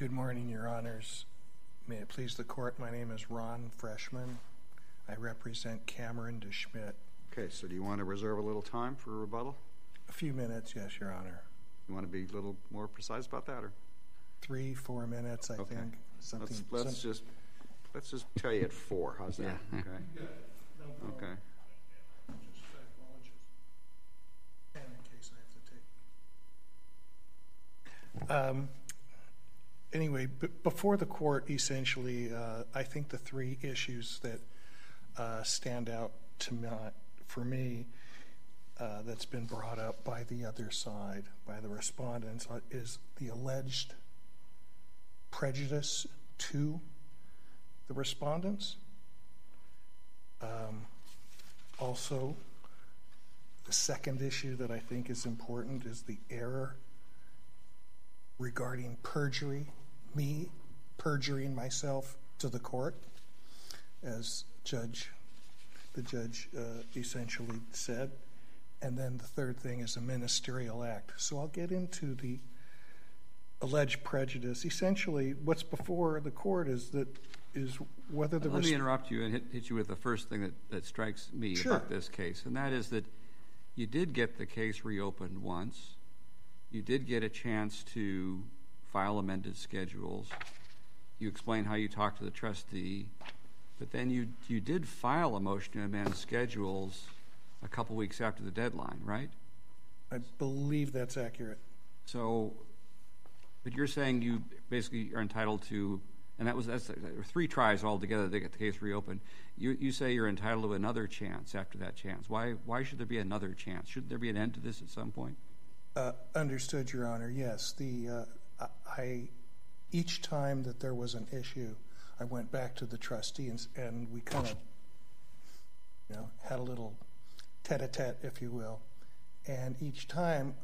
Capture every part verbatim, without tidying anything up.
Good morning, Your Honors. May it please the Court, my name is Ron Freshman. I represent Cameron DeSchmidt. Okay, so do you want to reserve a little time for a rebuttal? A few minutes, yes, Your Honor. You want to be a little more precise about that, or? Three, four minutes, I okay. think. Something. Let's, let's some... just let's just tell you at four. How's that? Yeah. Okay. Yeah, no problem. Okay. Just apologies. And in case I have to take. Um. Anyway, b- before the court, essentially, uh, I think the three issues that uh, stand out to me, for me, uh, that's been brought up by the other side, by the respondents, uh, is the alleged prejudice to the respondents. Um, also, the second issue that I think is important is the error regarding perjury, me perjuring myself to the court, as judge, the judge uh, essentially said. And then the third thing is a ministerial act. So I'll get into the alleged prejudice. Essentially, what's before the court is that is whether the... Let res- me interrupt you and hit, hit you with the first thing that, that strikes me sure. about this case, and that is that you did get the case reopened once. You did get a chance to file amended schedules. You explained how you talked to the trustee, but then you you did file a motion to amend schedules a couple weeks after the deadline, right? I believe that's accurate. So, but you're saying you basically are entitled to, and that was that's there were three tries altogether to get the case reopened. You you say you're entitled to another chance after that chance. Why why should there be another chance? Should there be an end to this at some point? Uh, understood, Your Honor. Yes, the uh, I each time that there was an issue, I went back to the trustee and, and we kind of, you know, had a little tete-a-tete, if you will. And each time,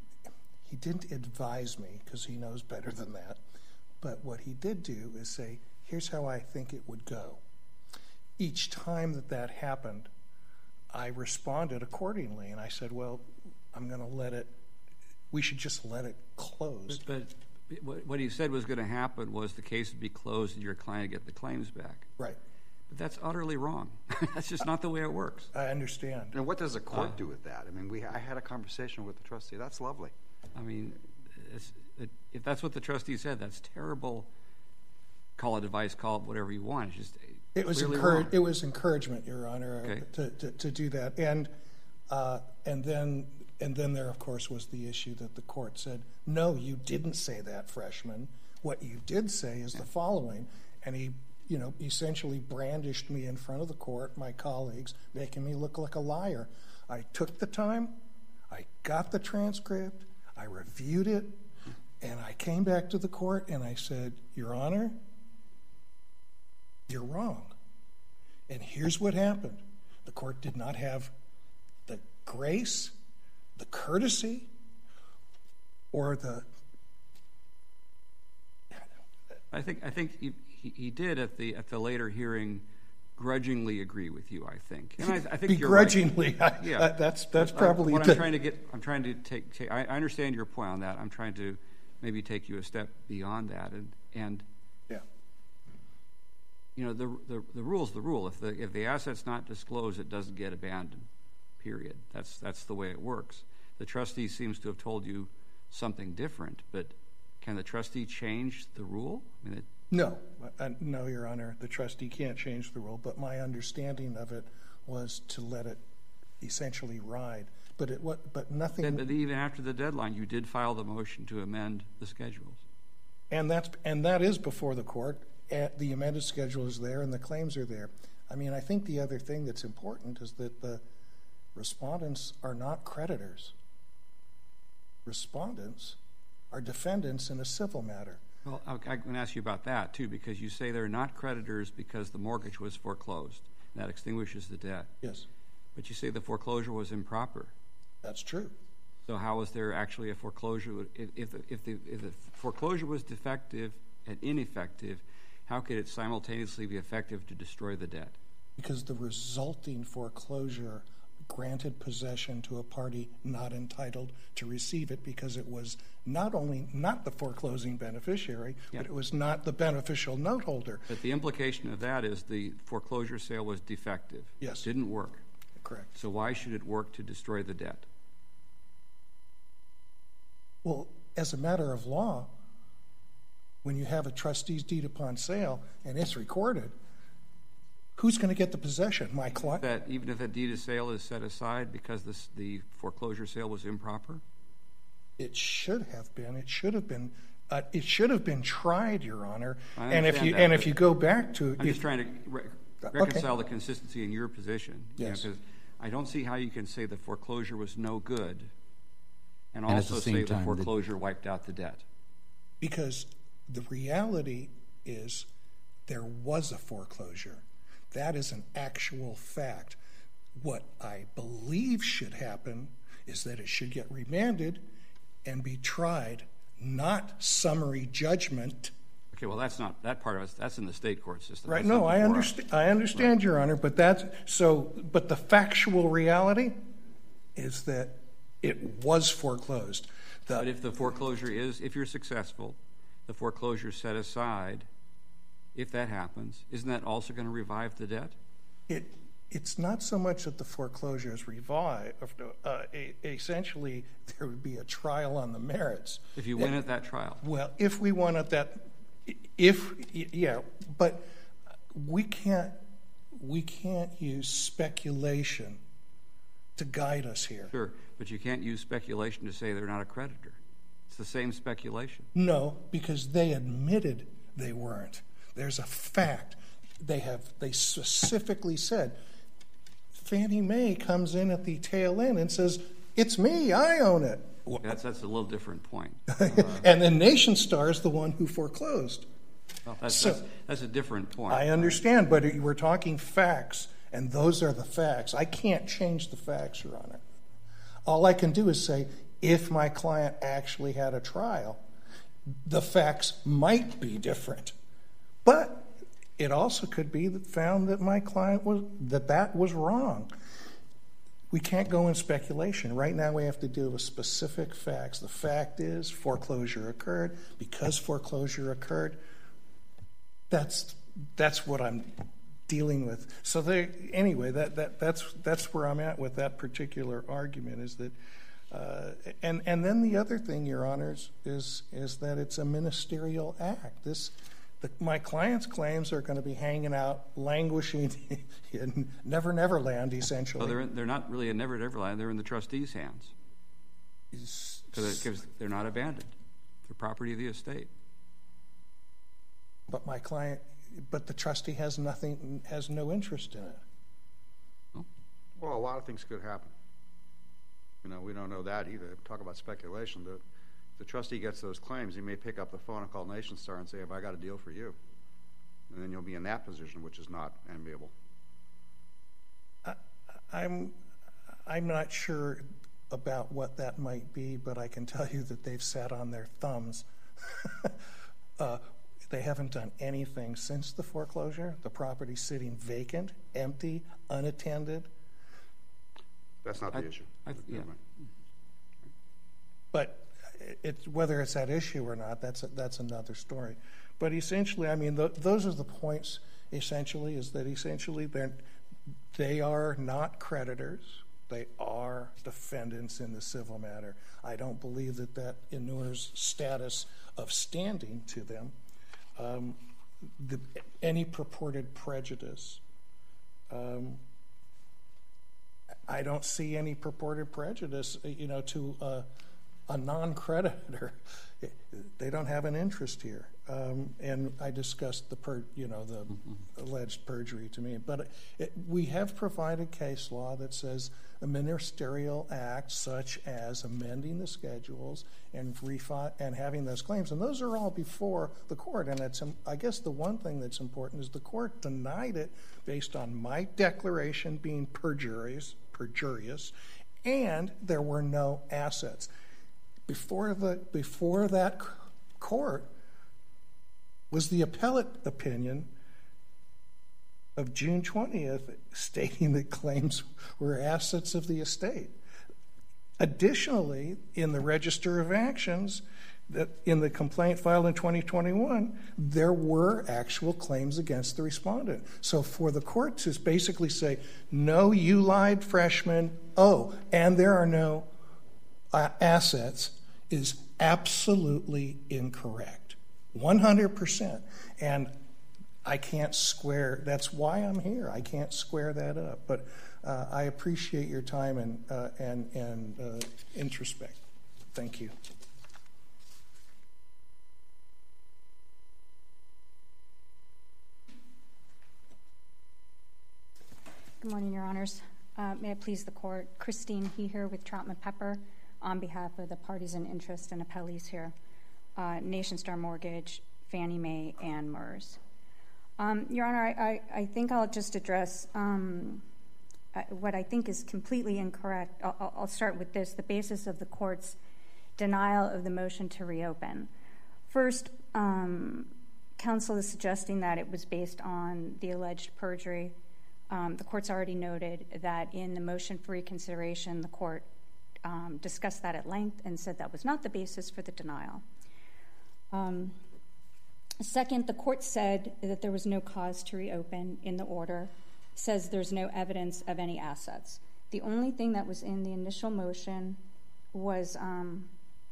he didn't advise me because he knows better than that. But what he did do is say, "Here's how I think it would go." Each time that that happened, I responded accordingly, and I said, "Well, I'm going to let it. We should just let it close." But, but what he said was going to happen was the case would be closed and your client would get the claims back. Right. But that's utterly wrong. That's just not the way it works. I understand. And what does a court uh, do with that? I mean, we I had a conversation with the trustee. That's lovely. I mean, it's, it, if that's what the trustee said, that's terrible. Call it advice, call it whatever you want. It's just it was encourage, It was encouragement, Your Honor, okay. to, to to do that. And uh, and then. And then there, of course, was the issue that the court said, "No, you didn't say that, Freshman. What you did say is the following." And he, you know, essentially brandished me in front of the court, my colleagues, making me look like a liar. I took the time, I got the transcript, I reviewed it, and I came back to the court and I said, "Your Honor, you're wrong. And here's what happened." The court did not have the grace, the courtesy, or the... I think I think he, he, he did at the at the later hearing grudgingly agree with you, I think. And I, I think begrudgingly, you're right. I, yeah. that, that's that's but probably what the, I'm trying to get. I'm trying to take. take I, I understand your point on that. I'm trying to maybe take you a step beyond that, and and yeah. You know, the the the rule's the rule. If the if the asset's not disclosed, it doesn't get abandoned. Period. That's that's the way it works. The trustee seems to have told you something different, but can the trustee change the rule? I mean, it, no, uh, no, Your Honor. The trustee can't change the rule, but my understanding of it was to let it essentially ride. But it what? But nothing. Then, but even after the deadline, you did file the motion to amend the schedules, and that's and that is before the court. At the amended schedule is there, and the claims are there. I mean, I think the other thing that's important is that the respondents are not creditors. Respondents are defendants in a civil matter. Well, I'm going to ask you about that, too, because you say they're not creditors because the mortgage was foreclosed. That extinguishes the debt. Yes. But you say the foreclosure was improper. That's true. So how is there actually a foreclosure? If, if, the, if, the, if the foreclosure was defective and ineffective, how could it simultaneously be effective to destroy the debt? Because the resulting foreclosure granted possession to a party not entitled to receive it because it was not only not the foreclosing beneficiary, Yeah. but it was not the beneficial note holder. But the implication of that is the foreclosure sale was defective. Yes. Didn't work. Correct. So why should it work to destroy the debt? Well, as a matter of law, when you have a trustee's deed upon sale and it's recorded, who's going to get the possession? My client? That even if a deed of sale is set aside because this, the foreclosure sale was improper? It should have been. It should have been. Uh, it should have been tried, Your Honor. I And if understand you that, and if but you go back to, I'm if, just trying to re- Okay. reconcile the consistency in your position. you know, Yes. 'cause I don't see how you can say the foreclosure was no good and, And at also the same say the time, the- foreclosure wiped out the debt. because the reality is there was a foreclosure. That is an actual fact. What I believe should happen is that it should get remanded and be tried, not summary judgment. Okay, well, that's not, that part of it, that's in the state court system. Right? That's No, not I before us. understand. I understand, Your Honor, but that's so. But the factual reality is that it was foreclosed. The, But if the foreclosure is, if you're successful, the foreclosure set aside, if that happens, isn't that also going to revive the debt? It it's not so much that the foreclosure is revived. Uh, a, essentially, there would be a trial on the merits. If you win at that trial. Well, if we wanted that, if yeah, but we can't we can't use speculation to guide us here. Sure, but you can't use speculation to say they're not a creditor. It's the same speculation. No, because they admitted they weren't. There's a fact. They have they specifically said. Fannie Mae comes in at the tail end and says, "It's me. I own it." That's that's a little different point. And then Nation Star is the one who foreclosed. Well, that's, So- that's, that's a different point. I understand, but we're talking facts, and those are the facts. I can't change the facts, Your Honor. All I can do is say, if my client actually had a trial, the facts might be different. But it also could be that found that my client was that that was wrong. We can't go in speculation. Right now we have to deal with specific facts. The fact is foreclosure occurred. Because foreclosure occurred, that's that's what I'm dealing with. So they, anyway, that, that that's that's where I'm at with that particular argument is that uh, and and then the other thing, Your Honors, is is that it's a ministerial act. This The, my client's claims are going to be hanging out, languishing in Never Never Land, essentially. Well, they're, in, they're not really in Never Never Land. They're in the trustee's hands. Because they're not abandoned. They're property of the estate. But my client, but the trustee has nothing, has no interest in it. Well, a lot of things could happen. You know, we don't know that either. Talk about speculation. The, the trustee gets those claims, he may pick up the phone and call Nation Star and say, have I got a deal for you? And then you'll be in that position, which is not enviable. I, I'm, I'm not sure about what that might be, but I can tell you that they've sat on their thumbs. uh, they haven't done anything since the foreclosure. The property's sitting vacant, empty, unattended. That's not the I- issue. I- yeah. Never mind. But it's whether it's that issue or not, that's a, that's another story. But essentially, I mean, the, those are the points. Essentially, is that essentially they they are not creditors; they are defendants in the civil matter. I don't believe that that inures status of standing to them. Um, the, any purported prejudice. Um, I don't see any purported prejudice, you know, to uh, a non-creditor. They don't have an interest here. Um, and I discussed the, per, you know, the mm-hmm. alleged perjury to me. But it, we have provided case law that says a ministerial act such as amending the schedules and refi- and having those claims. And those are all before the court. And it's, I guess the one thing that's important is the court denied it based on my declaration being perjurious, perjurious, and there were no assets. Before the before that court was the appellate opinion of June twentieth stating that claims were assets of the estate. Additionally, in the Register of Actions, that in the complaint filed in twenty twenty-one, there were actual claims against the respondent. So for the court to basically say, no, you lied, freshman, oh, and there are no uh, assets, is absolutely incorrect. one hundred percent. And I can't square, that's why I'm here. I can't square that up. But uh, I appreciate your time and, uh, and, and uh, introspect. Thank you. Good morning, Your Honors. Uh, may it please the Court, Christine He here with Troutman Pepper on behalf of the parties in interest and appellees here, uh, Nation Star Mortgage, Fannie Mae, and MERS. Um, Your Honor, I, I, I think I'll just address um, uh, what I think is completely incorrect. I'll, I'll start with this, the basis of the Court's denial of the motion to reopen. First, um, counsel is suggesting that it was based on the alleged perjury. Um, the Court's already noted that in the motion for reconsideration, the Court um, discussed that at length and said that was not the basis for the denial. Um, second, the Court said that there was no cause to reopen in the order, says there's no evidence of any assets. The only thing that was in the initial motion was um,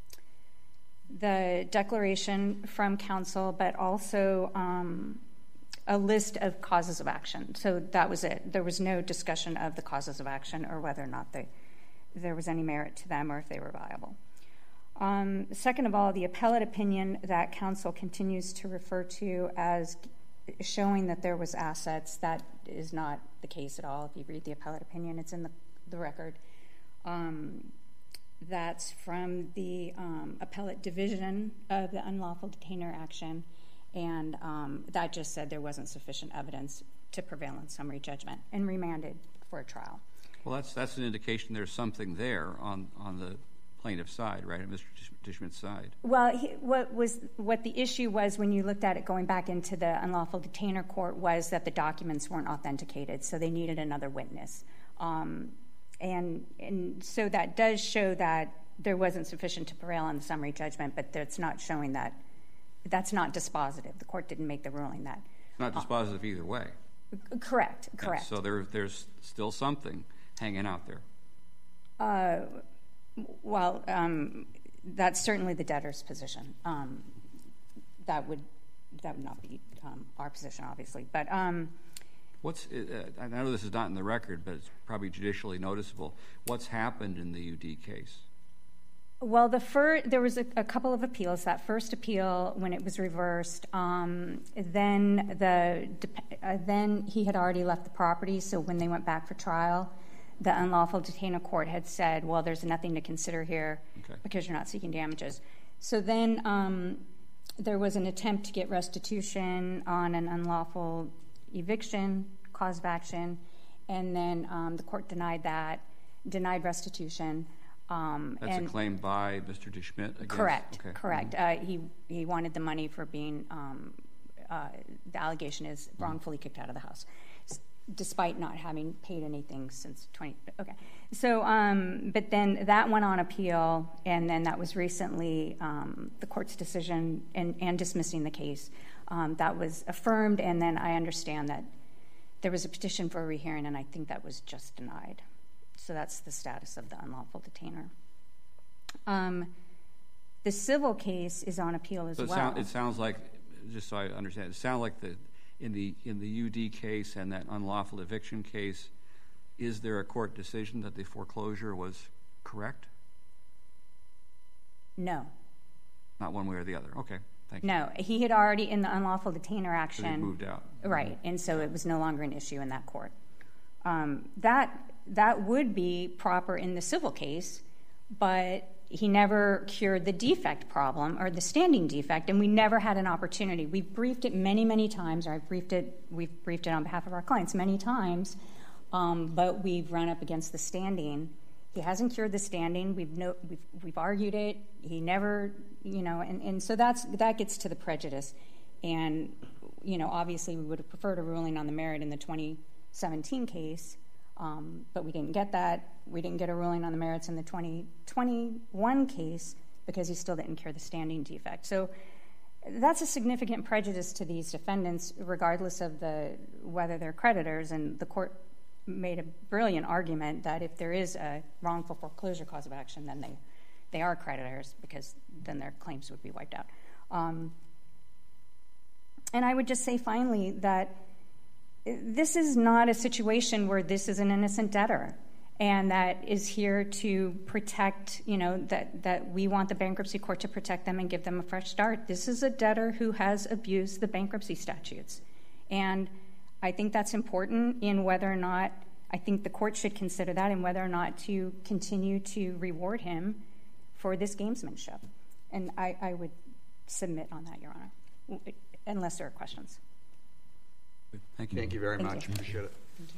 the declaration from counsel, but also um, a list of causes of action. So that was it. There was no discussion of the causes of action or whether or not they, there was any merit to them or if they were viable. Um, second of all, the appellate opinion that counsel continues to refer to as showing that there was assets, that is not the case at all. If you read the appellate opinion, it's in the, the record. Um, that's from the um, appellate division of the unlawful detainer action. And um, that just said there wasn't sufficient evidence to prevail in summary judgment and remanded for a trial. Well, that's that's an indication there's something there on, on the plaintiff's side, right, on Mister Dishman's side. Well, he, what was what the issue was when you looked at it going back into the unlawful detainer court was that the documents weren't authenticated, so they needed another witness. Um, and and so that does show that there wasn't sufficient to prevail on the summary judgment, but that's not showing that. That's not dispositive. The court didn't make the ruling that. Not dispositive uh, either way. Correct, correct. Yeah, so there, there's still something hanging out there. Uh, well, um, that's certainly the debtor's position. Um, that would that would not be um, our position, obviously. But um, what's uh, I know this is not in the record, but it's probably judicially noticeable. What's happened in the U D case? Well, the fir- there was a, a couple of appeals. That first appeal, when it was reversed, um, then the uh, then he had already left the property. So when they went back for trial, the unlawful detainer court had said, "Well, there's nothing to consider here okay. because you're not seeking damages." So then um, there was an attempt to get restitution on an unlawful eviction cause of action, and then um, the court denied that, denied restitution. Um, That's and a claim by Mister DeSchmidt, I guess? Correct, okay. correct. Mm-hmm. Uh, he he wanted the money for being, um, uh, the allegation is mm-hmm. wrongfully kicked out of the house, s- despite not having paid anything since twenty, okay. So, um, but then that went on appeal, and then that was recently um, the court's decision and, and dismissing the case. Um, that was affirmed, and then I understand that there was a petition for a rehearing, and I think that was just denied. So that's the status of the unlawful detainer. Um, the civil case is on appeal as so it well. Sound, it sounds like, just so I understand, it sounds like the in the in the U D case and that unlawful eviction case, is there a court decision that the foreclosure was correct? No. Not one way or the other. Okay, thank you. No, he had already in the unlawful detainer action. So he moved out. Right, and so it was no longer an issue in that court. Um, that that would be proper in the civil case, but he never cured the defect problem or the standing defect, and we never had an opportunity. We've briefed it many, many times, or I've briefed it, we've briefed it on behalf of our clients many times, um, but we've run up against the standing. He hasn't cured the standing. We've no, we've, we've argued it. He never, you know, and, and so that's that gets to the prejudice, and you know, obviously we would have preferred a ruling on the merit in the twenty seventeen case, um, but we didn't get that. We didn't get a ruling on the merits in the twenty twenty-one case because he still didn't cure the standing defect. So that's a significant prejudice to these defendants, regardless of the whether they're creditors. And the court made a brilliant argument that if there is a wrongful foreclosure cause of action, then they, they are creditors, because then their claims would be wiped out. Um, and I would just say finally that this is not a situation where this is an innocent debtor and that is here to protect, you know, that, that we want the bankruptcy court to protect them and give them a fresh start. This is a debtor who has abused the bankruptcy statutes. And I think that's important in whether or not, I think the court should consider that, and whether or not to continue to reward him for this gamesmanship. And I, I would submit on that, Your Honor, unless there are questions. Thank you. Thank you very Thank much. you. Appreciate it. Thank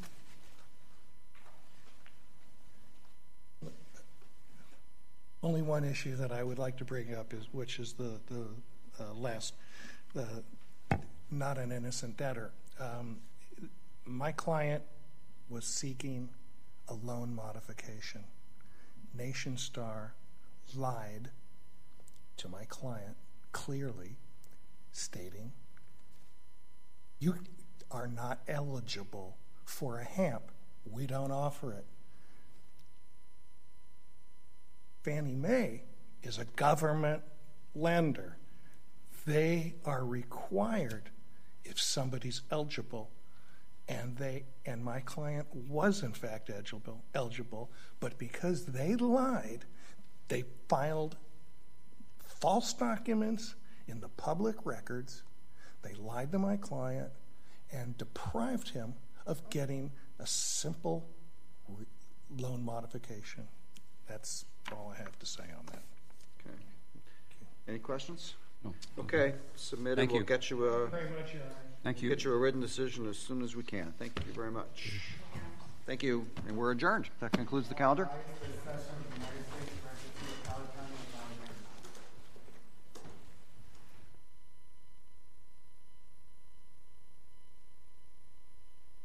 you. Only one issue that I would like to bring up is, which is the the uh, last, the not an innocent debtor. Um, my client was seeking a loan modification. NationStar lied to my client, clearly stating, you are not eligible for a HAMP. We don't offer it. Fannie Mae is a government lender. They are required, if somebody's eligible, and they and my client was in fact eligible, eligible, but because they lied, they filed false documents in the public records. They lied to my client and deprived him of getting a simple re- loan modification. That's all I have to say on that. Okay. Any questions? No. Okay, submitted. Thank We'll you. get you a Very much, Your Honor. Thank you. get you a written decision as soon as we can. Thank you very much. Thank you, and we're adjourned. That concludes the calendar.